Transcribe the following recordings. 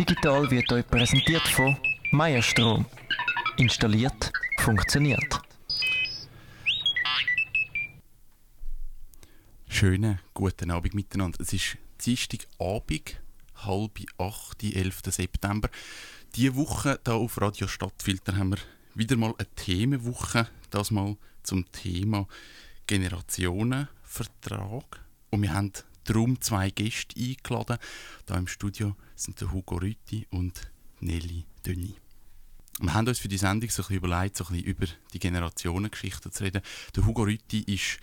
Digital wird euch präsentiert von Meierstrom. Installiert, funktioniert. Schönen guten Abend miteinander. Es ist Dienstagabend, 7:30, 11. September. Diese Woche hier auf Radio Stadtfilter haben wir wieder mal eine Themenwoche, das mal zum Thema Generationenvertrag. Und wir haben darum 2 Gäste eingeladen. Hier im Studio sind der Hugo Rütti und Nelly Dönny. Wir haben uns für die Sendung so ein bisschen überlegt, so ein bisschen über die Generationengeschichte zu reden. Der Hugo Rütti ist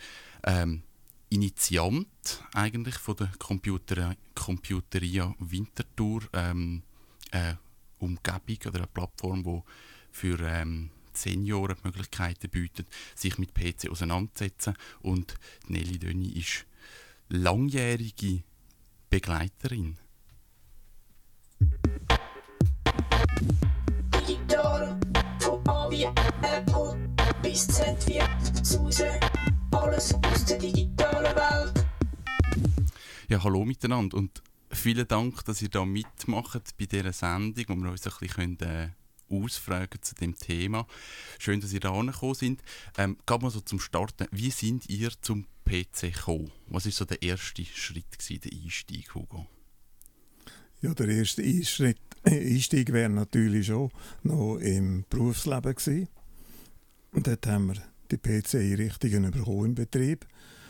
Initiant eigentlich von der Computeria Winterthur, eine Umgebung oder eine Plattform, die für Senioren die Möglichkeiten bietet, sich mit PC auseinanderzusetzen. Und Nelly Dönny ist langjährige Begleiterin. Digital, von A wie Apple bis Z wie Suse, alles aus der digitalen Welt. Ja, hallo miteinander und vielen Dank, dass ihr da mitmacht bei dieser Sendung, wo wir uns ein bisschen ausfragen zu dem Thema. Schön, dass ihr da angekommen seid. Gerade mal so zum Starten, wie sind ihr zum PC gekommen? Was war so der erste Schritt gewesen, der Einstieg, Hugo? Ja, der erste Einstieg wäre natürlich schon noch im Berufsleben gewesen. Und dort haben wir die PC-Einrichtungen bekommen im Betrieb.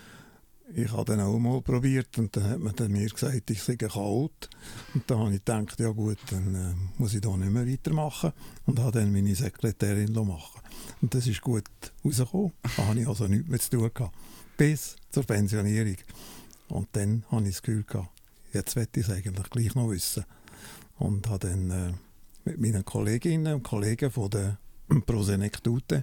Ich habe dann auch mal probiert und dann hat man dann mir gesagt, ich sei ein Chaot. Und da habe ich gedacht, ja gut, dann muss ich da nicht mehr weitermachen. Und habe dann meine Sekretärin machen. Und das ist gut rausgekommen. Da habe ich also nichts mehr zu tun gehabt. Bis zur Pensionierung. Und dann habe ich das Gefühl gehabt, jetzt möchte ich es eigentlich gleich noch wissen. Und habe dann mit meinen Kolleginnen und Kollegen von der Prosenektute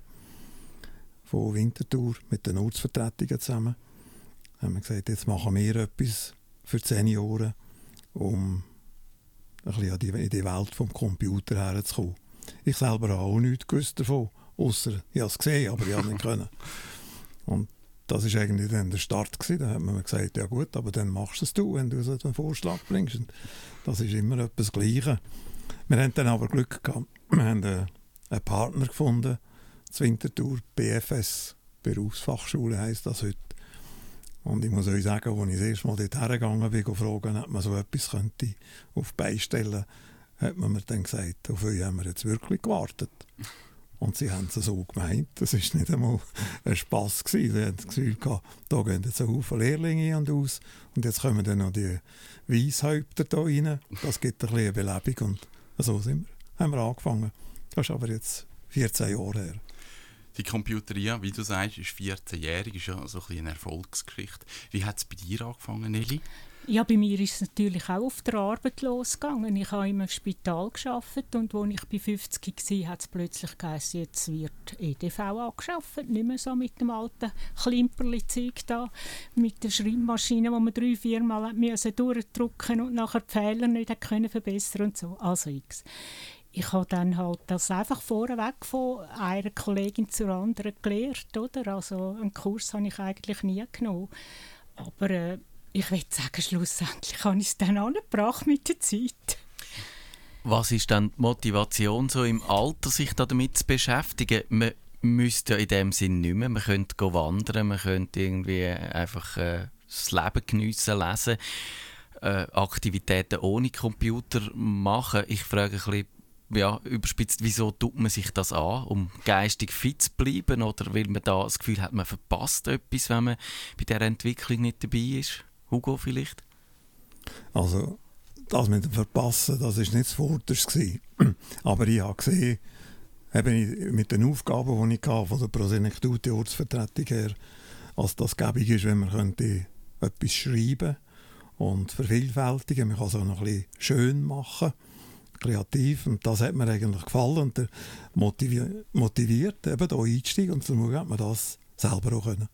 von Winterthur mit den Ortsvertretungen zusammen haben wir gesagt, jetzt machen wir etwas für die Senioren, um ein bisschen in die Welt des Computers herzukommen. Ich selber habe auch nichts gewusst davon, ausser ich habe es gesehen, aber ich habe nicht können. Und das war eigentlich dann der Start gewesen. Da hat man mir gesagt, ja gut, aber dann machst es du, wenn du so einen Vorschlag bringst. Und das ist immer etwas Gleiches. Wir haben dann aber Glück gehabt. Wir haben einen Partner gefunden, zu Winterthur, BFS, Berufsfachschule heisst das heute. Und ich muss euch sagen, als ich das erste Mal dort hergegangen bin, fragen, ob man so etwas könnte auf die Beine stellen, hat man mir dann gesagt, auf euch haben wir jetzt wirklich gewartet. Und sie haben es so gemeint, das war nicht einmal ein Spass gewesen. Sie haben das Gefühl gehabt, da gehen jetzt ein Haufen Lehrlinge ein und aus und jetzt kommen dann noch die Weisshäupter da rein. Das gibt ein bisschen Belebung und so haben wir angefangen. Das ist aber jetzt 14 Jahre her. Die Computeria, wie du sagst, ist 14-jährig, ist ja so ein bisschen eine Erfolgsgeschichte. Wie hat es bei dir angefangen, Nelly? Ja, bei mir ist es natürlich auch auf der Arbeit losgegangen. Ich habe im Spital gearbeitet und als ich bei 50 war, hat es plötzlich geheißen, jetzt wird EDV angeschafft. Nicht mehr so mit dem alten Klimperli-Zeug da, mit der Schreibmaschine, wo man 3-4 Mal durchdrücken und nachher die Fehler nicht können verbessern und so. Also X. Ich habe dann halt das einfach vorweg von einer Kollegin zur anderen gelernt, oder? Also einen Kurs habe ich eigentlich nie genommen. Aber ich würde sagen, schlussendlich habe ich es dann angebracht mit der Zeit. Was ist dann die Motivation, so im Alter sich damit zu beschäftigen? Man müsste ja in dem Sinn nicht mehr. Man könnte wandern, man könnte irgendwie einfach das Leben geniessen, lesen, Aktivitäten ohne Computer machen. Ich frage ein bisschen, ja, überspitzt, wieso tut man sich das an, um geistig fit zu bleiben? Oder weil man da das Gefühl hat, man verpasst etwas, wenn man bei dieser Entwicklung nicht dabei ist? Hugo vielleicht? Also, das mit dem Verpassen, das war nicht das Vorderste. Aber ich habe gesehen, eben mit den Aufgaben, die ich hatte, von der Prosenektute Ortsvertretung her, als das gäbig ist, wenn man könnte etwas schreiben und vervielfältigen. Man kann es auch noch ein bisschen schön machen, kreativ. Und das hat mir eigentlich gefallen und motiviert, eben hier einzusteigen und zu schauen, ob man das selber auch können.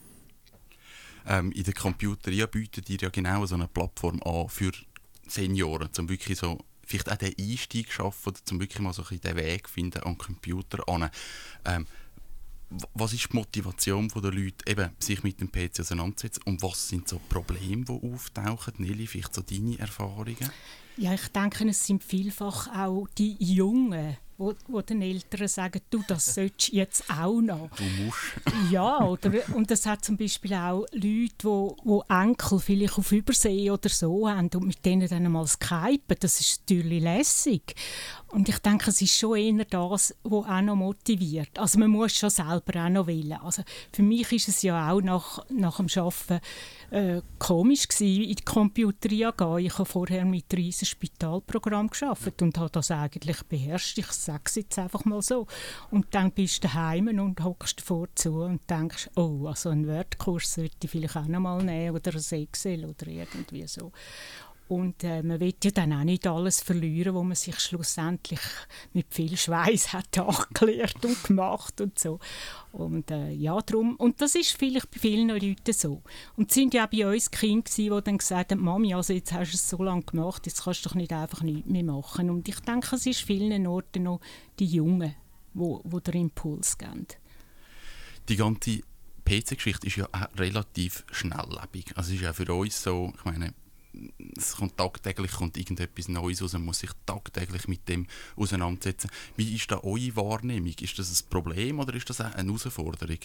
In der Computeria bietet ihr ja genau so eine Plattform an für Senioren, um wirklich so vielleicht auch den Einstieg zu schaffen oder zum wirklich mal so ein bisschen den Weg finden an den Computer an. was ist die Motivation der Leute, eben, sich mit dem PC auseinanderzusetzen und was sind so Probleme, die auftauchen? Nelly, vielleicht so deine Erfahrungen? Ja, ich denke, es sind vielfach auch die Jungen, wo den Eltern sagen, du, das solltest du jetzt auch noch. Du musst. Ja, und es hat zum Beispiel auch Leute, die Enkel vielleicht auf Übersee oder so haben und mit denen dann mal skypen. Das ist natürlich lässig. Und ich denke, es ist schon eher das, was auch noch motiviert. Also man muss schon selber auch noch wollen. Also für mich ist es ja auch nach dem Arbeiten komisch gewesen, in die Computeria gehen. Ich habe vorher mit einem riesen Spitalprogramm gearbeitet und habe das eigentlich beherrscht. Ich sage es jetzt einfach mal so. Und dann bist du daheim und hockst davor zu und denkst, oh, also einen Wordkurs sollte ich vielleicht auch noch mal nehmen oder ein Excel oder irgendwie so. Und man will ja dann auch nicht alles verlieren, wo man sich schlussendlich mit viel Schweiß hat angelernt und gemacht und so. Und ja, darum. Und das ist vielleicht bei vielen Leuten so. Und es sind ja auch bei uns Kinder, die dann gesagt haben, Mami, also jetzt hast du es so lange gemacht, jetzt kannst du doch nicht einfach nichts mehr machen. Und ich denke, es ist vielen Orten noch die Jungen, die den Impuls geben. Die ganze PC-Geschichte ist ja auch relativ schnelllebig. Also es ist ja für uns so, ich meine, es kommt tagtäglich irgendetwas Neues raus, man muss sich tagtäglich mit dem auseinandersetzen. Wie ist da eure Wahrnehmung? Ist das ein Problem oder ist das auch eine Herausforderung?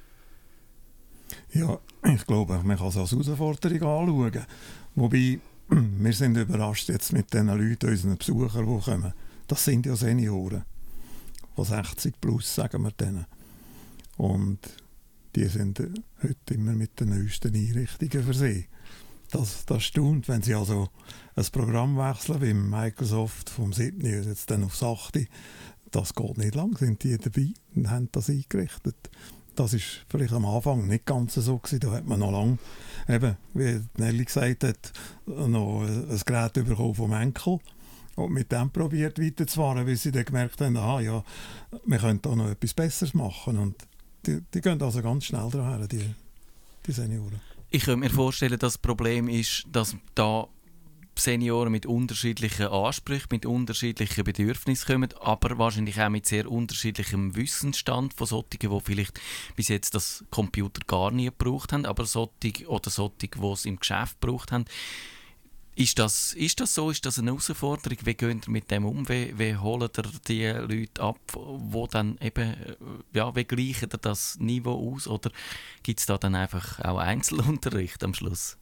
Ja, ich glaube, man kann es als Herausforderung anschauen. Wobei, wir sind überrascht jetzt mit den Leuten, unseren Besuchern, die kommen. Das sind ja Senioren. Von 60 plus, sagen wir denen. Und die sind heute immer mit den neuesten Einrichtungen versehen. Das staunt, wenn sie also ein Programm wechseln, wie Microsoft vom 7. jetzt dann aufs 8. Das geht nicht lang, sind die dabei und haben das eingerichtet. Das war vielleicht am Anfang nicht ganz so gewesen. Da hat man noch lange, eben, wie Nelly gesagt hat, noch ein Gerät bekommen vom Enkel und mit dem probiert weiterzufahren, bis sie dann gemerkt haben, aha, ja, wir können da noch etwas Besseres machen. Und die gehen also ganz schnell daher, die Senioren. Ich könnte mir vorstellen, dass das Problem ist, dass da Senioren mit unterschiedlichen Ansprüchen, mit unterschiedlichen Bedürfnissen kommen, aber wahrscheinlich auch mit sehr unterschiedlichem Wissensstand von solchen, die vielleicht bis jetzt das Computer gar nie gebraucht haben, aber solche, die es im Geschäft gebraucht haben. Ist das so? Ist das eine Herausforderung? Wie geht ihr mit dem um? Wie holen ihr die Leute ab, wo dann eben, ja, wie gleichen ihr das Niveau aus? Oder gibt es da dann einfach auch Einzelunterricht am Schluss?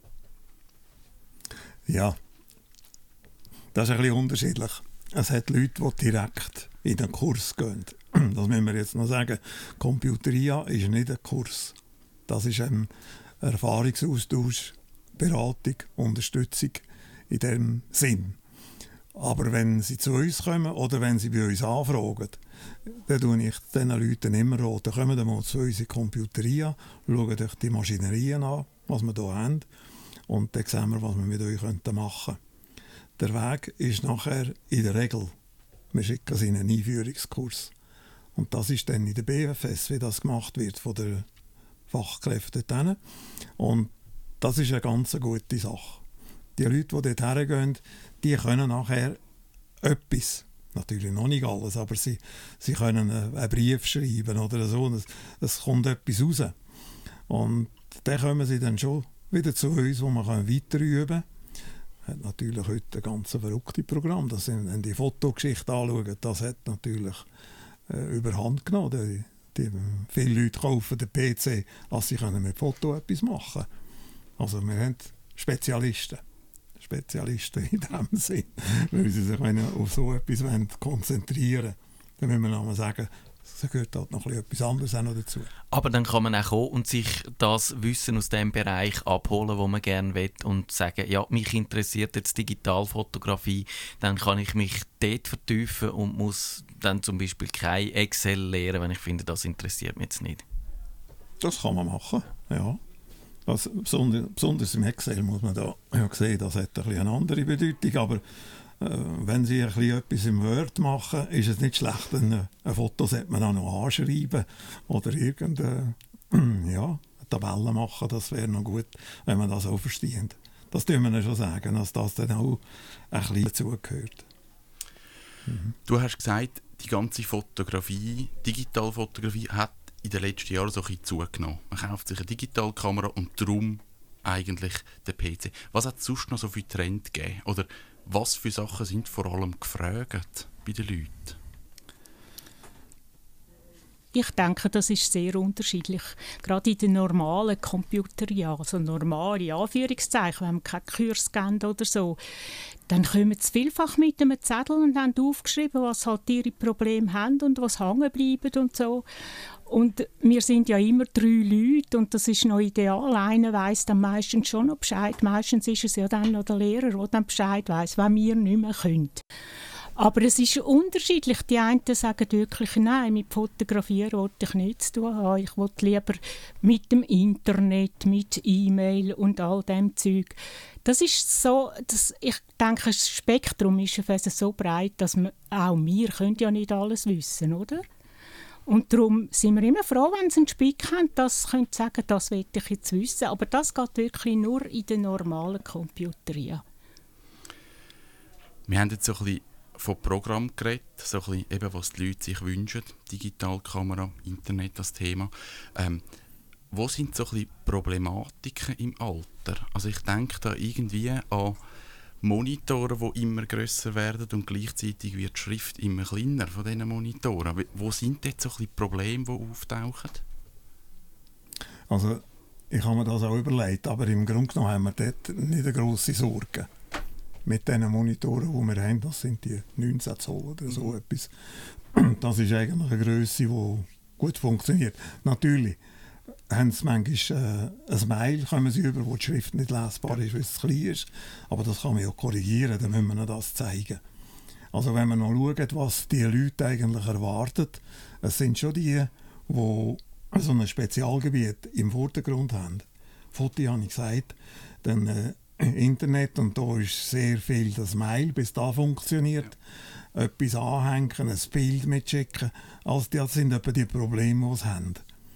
Ja, das ist ein bisschen unterschiedlich. Es hat Leute, die direkt in den Kurs gehen. Das müssen wir jetzt noch sagen. Computeria ist nicht ein Kurs. Das ist ein Erfahrungsaustausch, Beratung, Unterstützung in diesem Sinn. Aber wenn sie zu uns kommen oder wenn sie bei uns anfragen, dann tue ich diesen Leuten immer raten, kommen Sie mal zu uns in die Computeria, schauen euch die Maschinerien an, was wir hier haben, und dann sehen wir, was wir mit euch machen können. Der Weg ist nachher in der Regel, wir schicken sie in einen Einführungskurs. Und das ist dann in der BFS, wie das gemacht wird von den Fachkräften dort. Und das ist eine ganz gute Sache. Die Leute, die dort hergehen, die können nachher etwas, natürlich noch nicht alles, aber sie können einen Brief schreiben oder so, es kommt etwas raus. Und dann kommen sie dann schon wieder zu uns, wo man weiter üben kann. Hat natürlich heute ein ganz verrücktes Programm. Das sind, wenn die Fotogeschichte anschauen, das hat natürlich überhand genommen. Viele Leute kaufen den PC, dass sie mit Foto etwas machen können. Also wir haben Spezialisten in dem Sinn, weil sie sich auf so etwas konzentrieren wollen. Dann müssen wir nochmal sagen, es gehört halt noch etwas anderes auch noch dazu. Aber dann kann man auch kommen und sich das Wissen aus dem Bereich abholen, wo man gerne will, und sagen, ja, mich interessiert jetzt Digitalfotografie, dann kann ich mich dort vertiefen und muss dann zum Beispiel kein Excel lernen, wenn ich finde, das interessiert mich jetzt nicht. Das kann man machen, ja. Also, besonders im Excel muss man da ja sehen, das hat eine andere Bedeutung, aber wenn Sie etwas im Word machen, ist es nicht schlecht, ein Foto sollte man auch noch anschreiben oder irgendeine Tabelle machen, das wäre noch gut, wenn man das auch versteht. Das tun wir schon sagen, dass das dann auch ein bisschen dazugehört. Du hast gesagt, die ganze Fotografie, Digitalfotografie hat in den letzten Jahren so ein bisschen zugenommen. Man kauft sich eine Digitalkamera und darum eigentlich den PC. Was hat es sonst noch so für Trends gegeben? Oder was für Sachen sind vor allem gefragt bei den Leuten? Ich denke, das ist sehr unterschiedlich. Gerade in den normalen Computerjahren, also normale Anführungszeichen, wenn man keinen Kurs kennt oder so, dann kommen sie vielfach mit einem Zettel und haben aufgeschrieben, was halt ihre Probleme haben und was hängen bleibt und so. Und wir sind ja immer 3 Leute und das ist noch ideal. Einer weiss dann meistens schon noch Bescheid. Meistens ist es ja dann noch der Lehrer, der dann Bescheid weiss, wenn wir nicht mehr können. Aber es ist unterschiedlich. Die einen sagen wirklich, nein, mit Fotografieren will ich nichts zu tun haben. Ich will lieber mit dem Internet, mit E-Mail und all dem Zeug. Das ist so, ich denke, das Spektrum ist so breit, dass auch wir können ja nicht alles wissen, oder? Und darum sind wir immer froh, wenn sie einen Spick haben, dass sie sagen können, das will ich jetzt wissen. Aber das geht wirklich nur in den normalen Computern. Wir haben jetzt so ein bisschen von Programm geredet, so ein bisschen eben, was die Leute sich wünschen, Digitalkamera, Internet, das Thema. Wo sind so ein bisschen Problematiken im Alter? Also ich denke da irgendwie an Monitore, die immer grösser werden und gleichzeitig wird die Schrift immer kleiner von diesen Monitoren. Wo sind dort so ein bisschen Probleme, die auftauchen? Also ich habe mir das auch überlegt, aber im Grunde genommen haben wir dort nicht eine grosse Sorge. Mit diesen Monitoren, die wir haben, das sind die 19 Zoll oder so etwas. Das ist eigentlich eine Grösse, die gut funktioniert. Natürlich haben sie manchmal ein Mail, kommen sie über, wo die Schrift nicht lesbar ist, weil es zu klein ist. Aber das kann man ja korrigieren, dann müssen wir ihnen das zeigen. Also wenn man noch schaut, was die Leute eigentlich erwarten, es sind schon die so ein Spezialgebiet im Vordergrund haben. Foto habe ich gesagt, dann Internet, und da ist sehr viel das Mail, bis das funktioniert. Ja. Etwas anhängen, ein Bild mitschicken. Also das sind etwa die Probleme, die sie haben.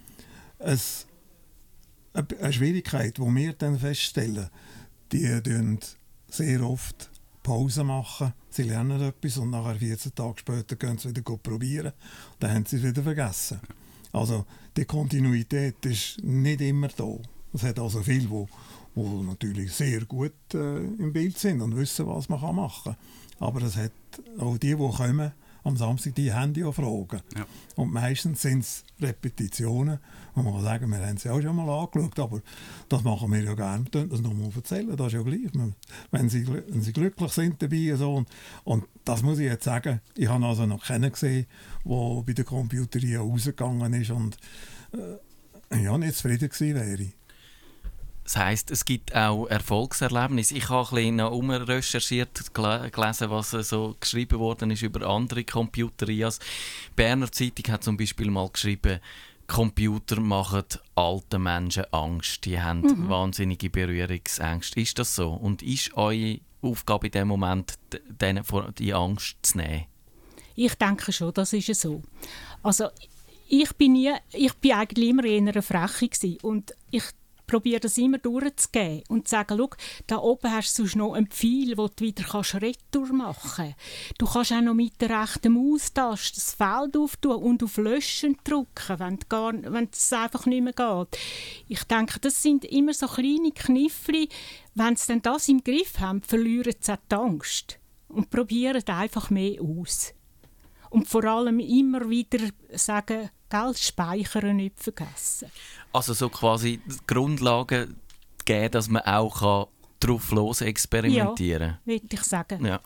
Eine Schwierigkeit, die wir dann feststellen, die tun sehr oft Pause machen. Sie lernen etwas und nachher 14 Tage später gehen sie wieder probieren. Dann haben sie es wieder vergessen. Also die Kontinuität ist nicht immer da. Es hat also viele, die natürlich sehr gut im Bild sind und wissen, was man machen kann. Aber es hat auch die kommen am Samstag, die haben ja Fragen. Ja. Und meistens sind es Repetitionen. Und man kann sagen, wir haben sie auch schon mal angeschaut, aber das machen wir ja gerne. Wir können das nochmal erzählen, das ist ja gleich. Wenn sie glücklich sind dabei. So. Und das muss ich jetzt sagen, ich habe also noch keinen gesehen, der bei der Computeria rausgegangen ist und nicht zufrieden gewesen wäre. Das heisst, es gibt auch Erfolgserlebnisse. Ich habe ein bisschen recherchiert, gelesen, was so geschrieben worden ist über andere Computerias. Die Berner Zeitung hat zum Beispiel mal geschrieben, Computer machen alten Menschen Angst. Die haben wahnsinnige Berührungsängste. Ist das so? Und ist eure Aufgabe in dem Moment, denen die Angst zu nehmen? Ich denke schon, das ist so. Also ich bin eigentlich immer eher eine Freche gewesen. Und ich probiere das immer durchzugehen und zu sagen, schau, da oben hast du sonst noch einen Pfeil, wo du wieder Retour machen kannst. Du kannst auch noch mit der rechten Maustaste das Feld auftun und auf Löschen drücken, wenn es einfach nicht mehr geht. Ich denke, das sind immer so kleine Kniffli. Wenn sie dann das im Griff haben, verlieren sie auch die Angst und probieren einfach mehr aus. Und vor allem immer wieder sagen, Geld speichern nicht vergessen. Also so quasi die Grundlagen geben, dass man auch drauf los experimentieren kann. Ja, würde ich sagen. Ja.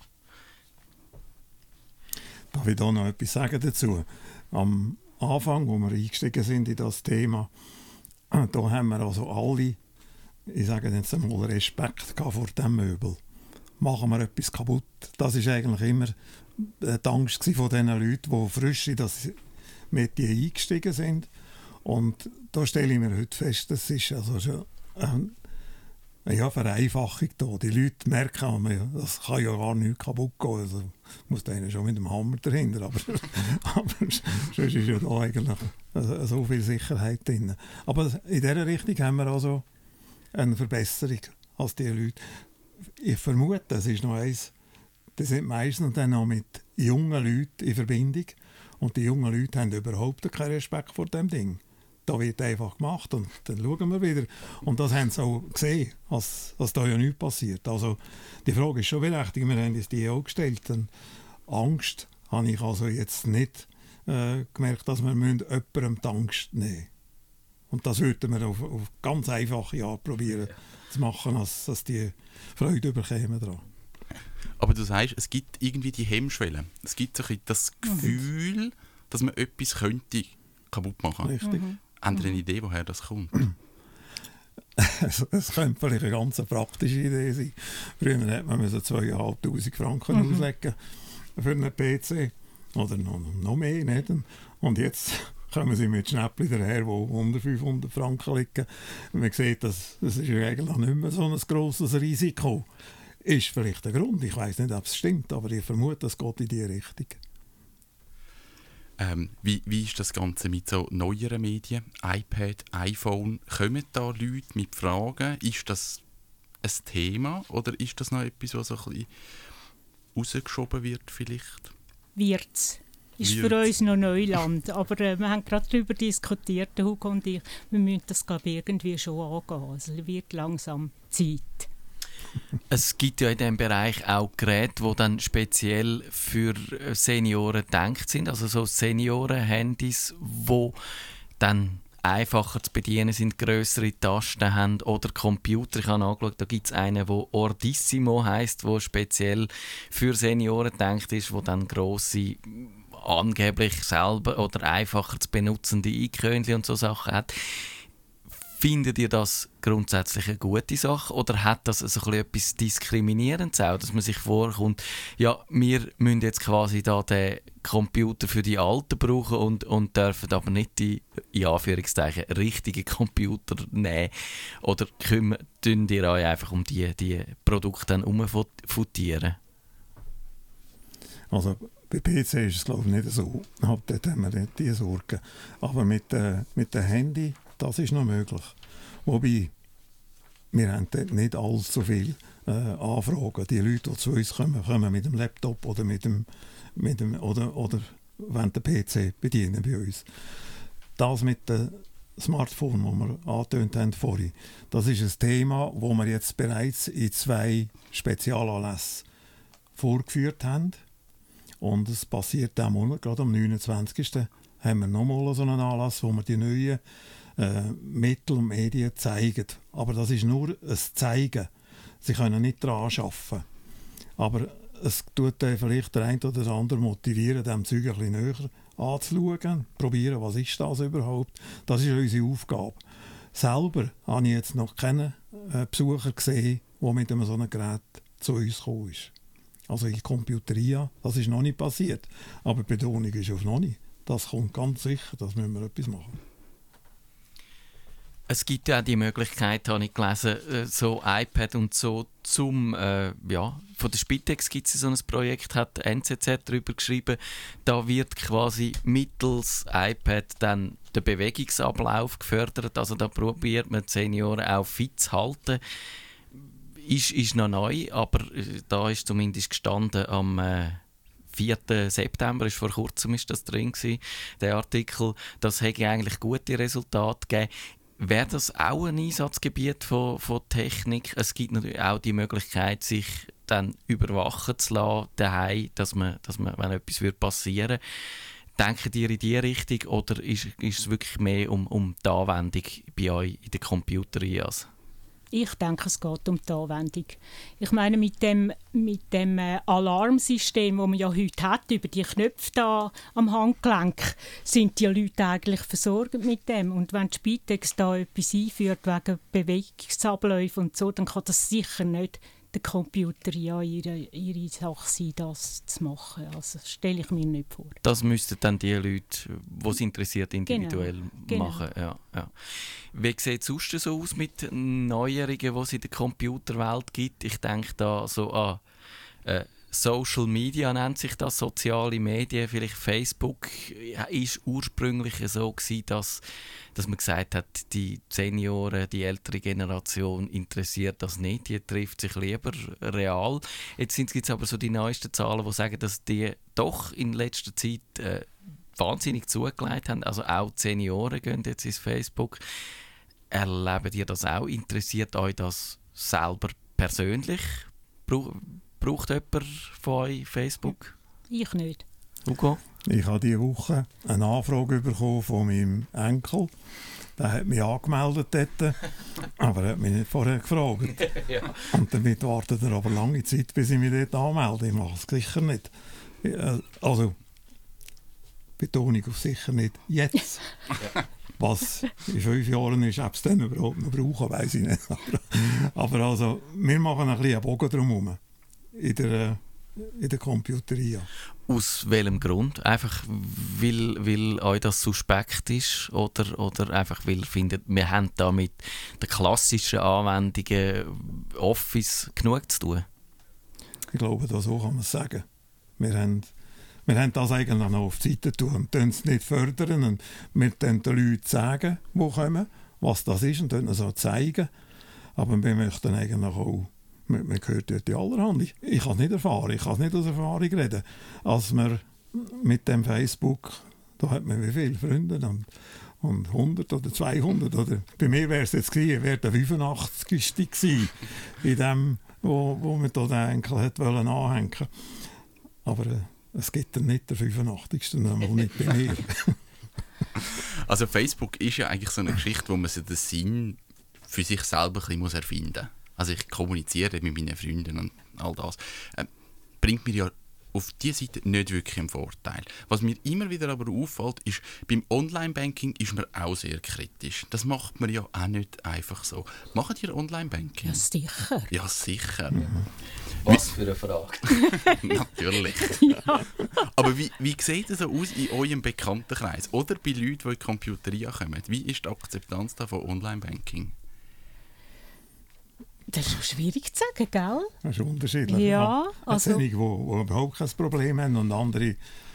Darf ich da noch etwas sagen dazu? Am Anfang, wo wir eingestiegen sind in das Thema, da haben wir also alle, ich sage jetzt einmal, Respekt vor dem Möbel. Machen wir etwas kaputt? Das war eigentlich immer die Angst von den Leuten, die frisch in das Metier eingestiegen sind. Und da stelle ich mir heute fest, das ist also schon eine Vereinfachung da. Die Leute merken, das kann ja gar nicht kaputt gehen. Also muss einer schon mit dem Hammer dahinter. Aber sonst ist ja da eigentlich so viel Sicherheit drin. Aber in dieser Richtung haben wir also eine Verbesserung als die Leute. Ich vermute, es ist noch eins, die sind meistens dann noch mit jungen Leuten in Verbindung. Und die jungen Leute haben überhaupt keinen Respekt vor dem Ding. da wird einfach gemacht und dann schauen wir wieder. Und das haben sie auch gesehen, dass da ja nichts passiert. Also die Frage ist schon berechtigt, wir haben uns die auch gestellt. Und Angst habe ich also jetzt nicht gemerkt, dass wir jemandem die Angst nehmen müssen. Und das würden wir auf ganz einfache Art probieren zu machen, dass die Freude bekommen daran. Aber du sagst, es gibt irgendwie die Hemmschwelle. Es gibt so das Gefühl, dass man etwas könnte kaputt machen. Richtig. Haben Sie eine Idee, woher das kommt? Es könnte vielleicht eine ganz praktische Idee sein. Früher hätte man 2'500 Franken auslegen für einen PC. Oder noch mehr. Nicht? Und jetzt kommen sie mit Schnäppchen daher, die unter 500 Franken liegen. Man sieht, das ist eigentlich nicht mehr so ein grosses Risiko. Ist vielleicht der Grund. Ich weiss nicht, ob es stimmt, aber ich vermute, es geht in diese Richtung. Wie ist das Ganze mit so neueren Medien? iPad, iPhone, kommen da Leute mit Fragen? Ist das ein Thema oder ist das noch etwas, was so ein bisschen rausgeschoben wird vielleicht? Wird's. Ist für uns noch Neuland. Aber wir haben gerade darüber diskutiert, Hugo und ich, wir müssen das irgendwie schon angehen. Also es wird langsam Zeit. Es gibt ja in diesem Bereich auch Geräte, die dann speziell für Senioren gedacht sind. Also so Senioren-Handys, die dann einfacher zu bedienen sind, grössere Tasten haben oder Computer. Ich habe angeschaut, da gibt es einen, der Ordissimo heisst, der speziell für Senioren gedacht ist, wo dann grosse, angeblich selber oder einfacher zu benutzende Icons und so Sachen hat. Findet ihr das grundsätzlich eine gute Sache oder hat das so etwas Diskriminierendes auch, dass man sich vorkommt, ja, wir müssen jetzt quasi da den Computer für die Alten brauchen und dürfen aber nicht die, in Anführungszeichen, richtigen Computer nehmen? Oder tun ihr euch einfach um die Produkte dann herumfutieren? Also bei PC ist es glaube ich nicht so. Dort haben wir nicht diese Sorgen. Aber mit dem Handy, das ist noch möglich. Wobei, wir haben dort nicht allzu viele Anfragen. Die Leute, die zu uns kommen mit dem Laptop oder oder wollen den PC bedienen bei uns. Das mit dem Smartphone, das wir angetönt haben vorhin, das ist ein Thema, das wir jetzt bereits in 2 Spezialanlässen vorgeführt haben. Und es passiert auch mal, gerade am 29. haben wir nochmal so einen Anlass, wo wir die neuen Mittel und Medien zeigen. Aber das ist nur ein Zeigen. Sie können nicht daran arbeiten. Aber es tut vielleicht der eine oder der andere motivieren, dem Zeug ein bisschen näher anzuschauen, probieren, was ist das überhaupt. Das ist unsere Aufgabe. Selber habe ich jetzt noch keinen Besucher gesehen, der mit einem so einem Gerät zu uns gekommen ist. Also in Computeria, das ist noch nicht passiert. Aber die Betonung ist auf noch nicht. Das kommt ganz sicher, das müssen wir etwas machen. Es gibt ja auch die Möglichkeit, habe ich gelesen, so iPad und so von der Spitex gibt es so ein Projekt, hat NZZ darüber geschrieben, da wird quasi mittels iPad dann der Bewegungsablauf gefördert, also da probiert man die Senioren auch fit zu halten. Ist noch neu, aber da ist zumindest gestanden am 4. September, ist vor kurzem ist das drin gewesen, der Artikel, das hätte eigentlich gute Resultate gegeben. Wäre das auch ein Einsatzgebiet von Technik? Es gibt natürlich auch die Möglichkeit, sich dann überwachen zu lassen daheim, dass man, wenn etwas passieren würde. Denkt ihr in diese Richtung oder ist es wirklich mehr um die Anwendung bei euch in den Computer-IAs? Ich denke, es geht um die Anwendung. Ich meine, mit dem Alarmsystem, das man ja heute hat, über die Knöpfe da am Handgelenk, sind die Leute eigentlich versorgt mit dem. Und wenn die Spitex da etwas einführt wegen Bewegungsabläufen und so, dann kann das sicher nicht der Computer ja ihre Sache sein, das zu machen. Also das stelle ich mir nicht vor. Das müssten dann die Leute, die es interessiert, individuell machen. Ja. Wie sieht es sonst so aus mit Neuerungen, die es in der Computerwelt gibt? Ich denke da so an Social Media, nennt sich das, soziale Medien, vielleicht Facebook, ist ursprünglich so gewesen, dass man gesagt hat, die Senioren, die ältere Generation interessiert das nicht, die trifft sich lieber real. Jetzt gibt es aber so die neuesten Zahlen, die sagen, dass die doch in letzter Zeit wahnsinnig zugelegt haben. Also auch die Senioren gehen jetzt ins Facebook. Erlebt ihr das auch? Interessiert euch das selber persönlich? Braucht jemand von euch Facebook? Ich nicht. Hugo? Ich habe diese Woche eine Anfrage bekommen von meinem Enkel. Der hat mich angemeldet dort, aber er hat mich nicht vorher gefragt. Ja. Und damit wartet er aber lange Zeit, bis ich mich dort anmelde. Ich mache es sicher nicht. Also, Betonung auf sicher nicht jetzt. Was in 5 Jahren ist, ob es dann überhaupt noch brauchen, weiss ich nicht. Aber also, wir machen ein bisschen einen Bogen drumherum in der Computeria. Aus welchem Grund? Einfach weil euch das suspekt ist oder einfach weil ihr findet, wir haben da mit den klassischen Anwendungen Office genug zu tun? Ich glaube, so kann man es sagen. Wir haben das eigentlich noch auf die Seite tun und es nicht fördern. Und wir den Leuten sagen, die kommen, was das ist und es auch zeigen. Aber wir möchten eigentlich auch, man hört dort allerhand. Ich kann es nicht erfahren, ich kann es nicht aus Erfahrung reden. Als wir mit dem Facebook, da hat man wie viele Freunde und 100 oder 200. Oder bei mir wäre es jetzt gewesen, wäre der 85. gewesen, in dem, wo man da den Enkel hat anhängen wollte. Aber es gibt dann nicht den 85. Einmal nicht bei mir. Also Facebook ist ja eigentlich so eine Geschichte, wo man sich den Sinn für sich selber ein bisschen erfinden muss. Also ich kommuniziere mit meinen Freunden und all das. Bringt mir ja auf dieser Seite nicht wirklich einen Vorteil. Was mir immer wieder aber auffällt, ist, beim Online-Banking ist man auch sehr kritisch. Das macht man ja auch nicht einfach so. Macht ihr Online-Banking? Ja, sicher. Ja, sicher. Was für eine Frage. Natürlich. Ja. Aber wie sieht es so aus in eurem Bekanntenkreis oder bei Leuten, die in die Computeria kommen? Wie ist die Akzeptanz da von Online-Banking? Das ist schon schwierig zu sagen, gell? Das ist unterschiedlich. Ja, also... Einige, die überhaupt kein Problem haben und andere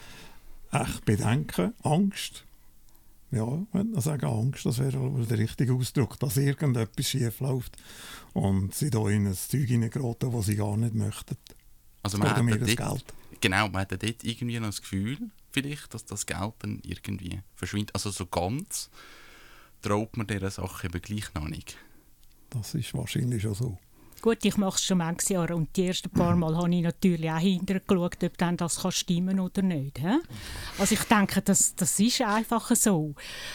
echt Bedenken, Angst. Ja, ich würde sagen Angst, das wäre aber der richtige Ausdruck, dass irgendetwas schief läuft und sie da in ein Zeug hineingeraten, das sie gar nicht möchten. Also man oder mir das dort, Geld. Genau, man hat dort irgendwie noch das Gefühl, vielleicht, dass das Geld dann irgendwie verschwindet. Also so ganz traut man dieser Sache eben gleich noch nicht. Das ist wahrscheinlich schon so. Gut, ich mache es schon manches Jahr und die ersten paar Mal habe ich natürlich auch hinterher geschaut, ob dann das stimmen kann oder nicht. He? Also ich denke, das ist einfach so.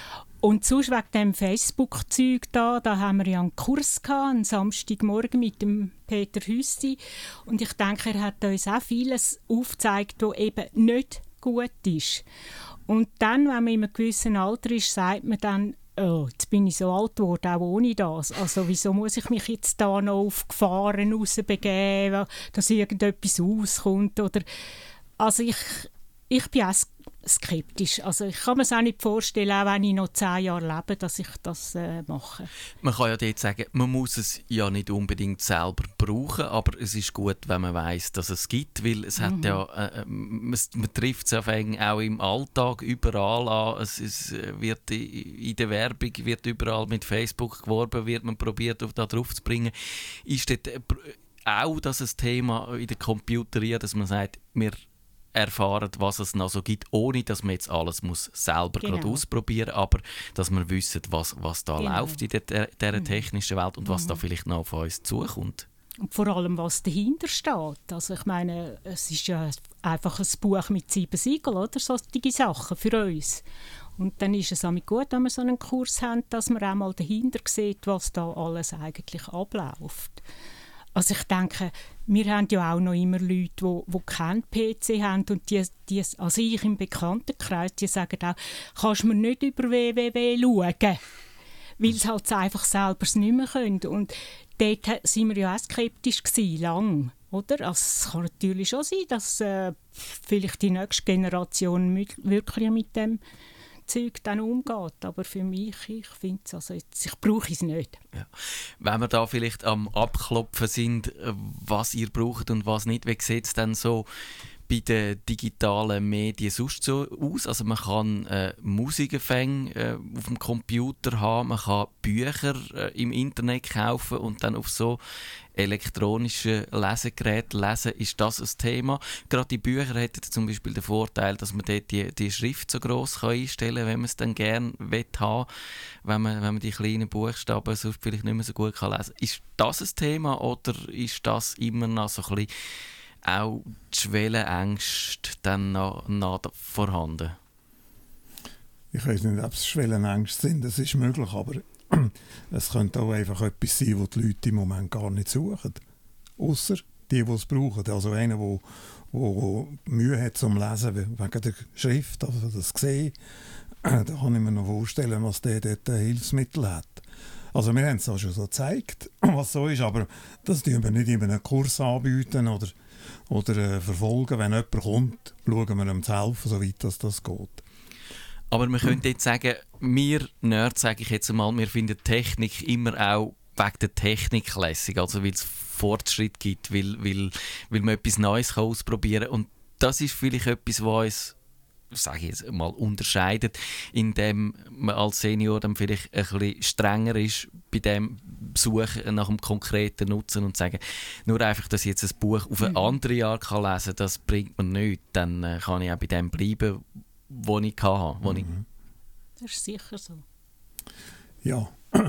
Und sonst wegen dem Facebook-Zeug da haben wir ja einen Kurs gehabt, einen Samstagmorgen mit dem Peter Hüssi. Und ich denke, er hat uns auch vieles aufgezeigt, was eben nicht gut ist. Und dann, wenn man in einem gewissen Alter ist, sagt man dann, oh, jetzt bin ich so alt geworden, auch ohne das. Also wieso muss ich mich jetzt da noch auf Gefahren rausbegeben, dass irgendetwas rauskommt? Oder also ich bin auch skeptisch. Also ich kann mir es auch nicht vorstellen, auch wenn ich noch 10 Jahre lebe, dass ich das mache. Man kann ja dort sagen, man muss es ja nicht unbedingt selber brauchen, aber es ist gut, wenn man weiss, dass es gibt, weil es hat ja, man trifft es auch im Alltag überall an. Es wird in der Werbung wird überall mit Facebook geworben, wird man probiert, da drauf zu bringen. Ist dort auch das ein Thema in der Computeria, dass man sagt, wir erfahren, was es noch so gibt, ohne dass man jetzt alles muss selber gerade ausprobieren muss, aber dass wir wissen, was da läuft in dieser technischen Welt und was da vielleicht noch auf uns zukommt. Und vor allem, was dahinter steht. Also ich meine, es ist ja einfach ein Buch mit 7 Siegeln, oder? Solche Sachen für uns. Und dann ist es auch gut, wenn wir so einen Kurs haben, dass man auch mal dahinter sieht, was da alles eigentlich abläuft. Also ich denke, wir haben ja auch noch immer Leute, die keinen PC haben und die, also ich im Bekanntenkreis, die sagen auch, kannst du mir nicht über www schauen, weil sie halt einfach selber nicht mehr können. Und dort waren wir ja auch skeptisch gewesen, lang, oder? Also es kann natürlich schon sein, dass vielleicht die nächste Generation wirklich mit dem Zeug dann umgeht. Aber für mich, ich finde es, also ich brauche es nicht. Ja. Wenn wir da vielleicht am Abklopfen sind, was ihr braucht und was nicht, wie sieht es dann so bei den digitalen Medien sonst so aus? Also man kann Musikempfänge auf dem Computer haben, man kann Bücher im Internet kaufen und dann auf so elektronische Lesegeräte lesen. Ist das ein Thema? Gerade die Bücher hätten zum Beispiel den Vorteil, dass man dort die Schrift so gross einstellen kann, wenn man es dann gerne haben will, wenn man die kleinen Buchstaben sonst vielleicht nicht mehr so gut lesen kann. Ist das ein Thema oder ist das immer noch so ein bisschen auch die Schwellenängste dann noch vorhanden? Ich weiß nicht, ob es Schwellenängste sind, das ist möglich, aber es könnte auch einfach etwas sein, was die Leute im Moment gar nicht suchen. Ausser die es brauchen. Also einer, der Mühe hat zum Lesen wegen der Schrift, also das Sehen, da kann ich mir noch vorstellen, was der dort Hilfsmittel hat. Also wir haben es auch schon so gezeigt, was so ist, aber das tun wir nicht in einem Kurs anbieten oder verfolgen. Wenn jemand kommt, schauen wir ihm zu helfen, soweit das geht. Aber man könnte jetzt sagen, wir Nerds, sage ich jetzt einmal, wir finden Technik immer auch wegen der Technik lässig, also weil es Fortschritt gibt, weil man etwas Neues ausprobieren kann. Und das ist vielleicht etwas, was uns, sage ich jetzt mal, unterscheidet, indem man als Senior dann vielleicht ein bisschen strenger ist bei dem Suchen nach einem konkreten Nutzen und sagen, nur einfach, dass ich jetzt ein Buch auf ein anderes Jahr lesen kann, das bringt mir nichts. Dann kann ich auch bei dem bleiben, wo ich hatte. Das ist sicher so. Ja.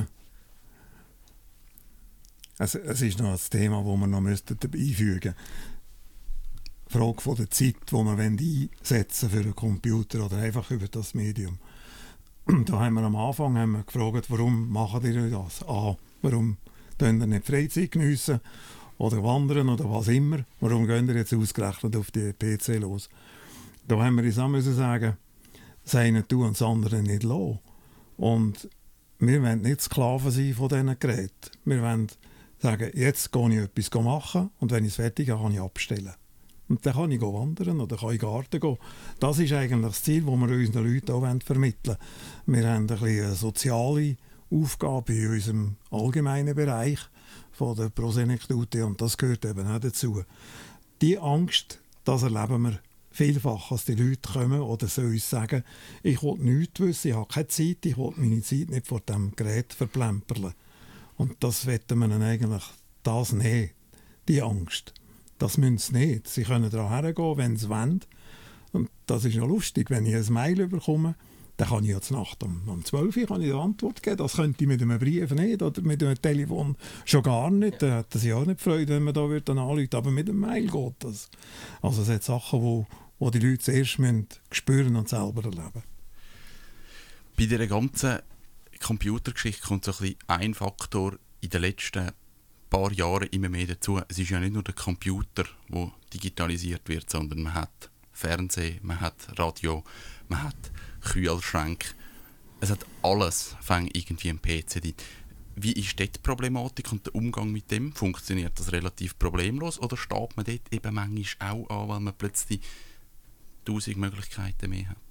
Es ist noch ein Thema, das wir noch einfügen müssten. Die Frage von der Zeit, die wir einsetzen für einen Computer oder einfach über das Medium. Da haben wir am Anfang gefragt, warum machen ihr das? Warum könnt ihr nicht Freizeit geniessen oder wandern oder was immer? Warum gehen ihr jetzt ausgerechnet auf die PC los? Da haben wir uns auch sagen, das eine tun und das andere nicht lassen. Und wir wollen nicht Sklaven sein von diesen Geräten. Wir wollen sagen, jetzt gehe ich etwas machen und wenn ich es fertig habe, kann ich abstellen. Und dann kann ich wandern oder kann ich in den Garten gehen. Das ist eigentlich das Ziel, das wir unseren Leuten auch vermitteln wollen. Wir haben eine soziale Aufgabe in unserem allgemeinen Bereich von der Prosenektute und das gehört eben auch dazu. Die Angst, das erleben wir vielfach, dass die Leute kommen oder so uns sagen, ich will nichts wissen, ich habe keine Zeit, ich will meine Zeit nicht vor diesem Gerät verplemperlen. Und das wollen wir ihnen eigentlich das nehmen, die Angst. Das müssen sie nicht. Sie können daran hergehen, wenn sie wollen. Und das ist ja lustig, wenn ich ein Mail bekomme, dann kann ich jetzt Nacht um 12 Uhr eine Antwort geben. Das könnte ich mit einem Brief nicht oder mit einem Telefon schon gar nicht. Da hätten sie auch nicht Freude, wenn man da anrufen würde. Aber mit einem Mail geht das. Also es sind Sachen, die die Leute zuerst spüren und selber erleben. Bei dieser ganzen Computergeschichte kommt so ein Faktor in den letzten paar Jahren immer mehr dazu. Es ist ja nicht nur der Computer, der digitalisiert wird, sondern man hat Fernsehen, man hat Radio, man hat Kühlschränke. Es hat alles fängt irgendwie im PC drin. Wie ist dort die Problematik und der Umgang mit dem? Funktioniert das relativ problemlos oder steht man dort eben manchmal auch an, weil man plötzlich 1000 Möglichkeiten mehr hat?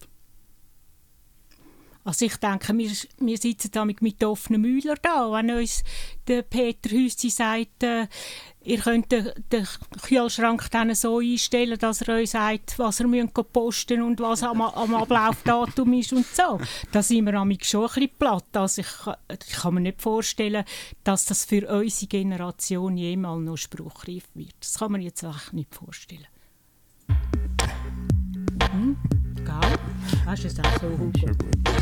Also ich denke, wir sitzen damit mit offenen Mühlern da. Wenn uns der Peter Hüssi sagt, ihr könnt den Kühlschrank dann so einstellen, dass er euch sagt, was ihr posten und was am Ablaufdatum ist und so. Da sind wir schon ein bisschen platt. Also ich kann mir nicht vorstellen, dass das für unsere Generation jemals noch spruchreif wird. Das kann man jetzt echt nicht vorstellen. Gell? Hast du es auch so, Hugo?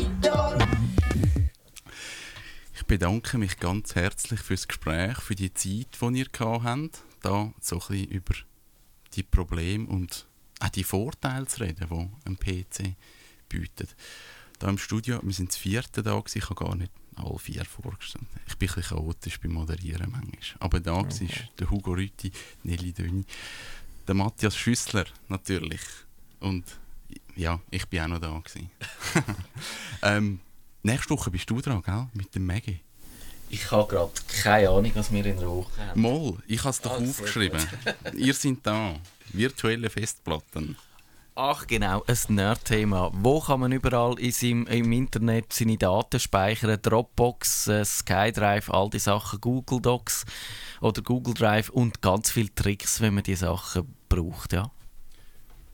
Ich bedanke mich ganz herzlich für das Gespräch, für die Zeit, die ihr habt, da so ein bisschen über die Probleme und auch die Vorteile zu reden, die ein PC bietet. Da im Studio, wir sind das 4. da gewesen, ich habe gar nicht alle 4 vorgestellt. Ich bin ein bisschen chaotisch beim Moderieren manchmal. Aber da war der Hugo Rüthi, Nelly Döni, der Matthias Schüssler natürlich und ja, ich bin auch noch da gewesen. Nächste Woche bist du dran, gell? Mit dem Maggie. Ich habe gerade keine Ahnung, was wir in der Woche haben. Moll, ich habe es doch aufgeschrieben. Ihr seid da. Virtuelle Festplatten. Ach genau, ein Nerd-Thema. Wo kann man überall im Internet seine Daten speichern? Dropbox, SkyDrive, all die Sachen, Google Docs oder Google Drive und ganz viele Tricks, wenn man die Sachen braucht, ja.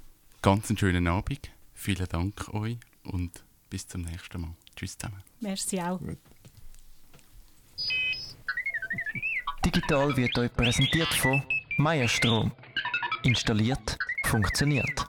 ganz einen schönen Abend. Vielen Dank euch und bis zum nächsten Mal. Tschüss zusammen. Merci auch. Digital wird euch präsentiert von Meierstrom. Installiert, funktioniert.